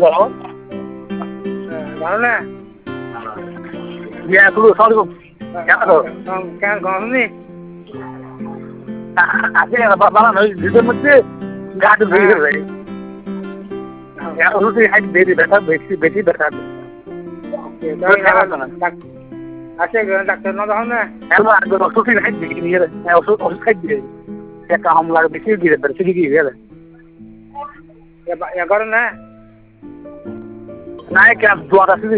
বলো ভালো না ইয়া শুরু সরি কেন গরমনি আছে বাবা নয় দুটোর মধ্যে গাছ ভেঙে যায় রুটি হাইট বেশি ব্যথা বেশি ব্যথা আছে ডাক্তার না তখন না ওষুধ হাইট বেশি দিয়ে ওষুধ খাই দিয়ে একটা হামলা বেশি দিয়ে বেশি দিয়ে গেলে করে না নাই কেন দোয়া আছে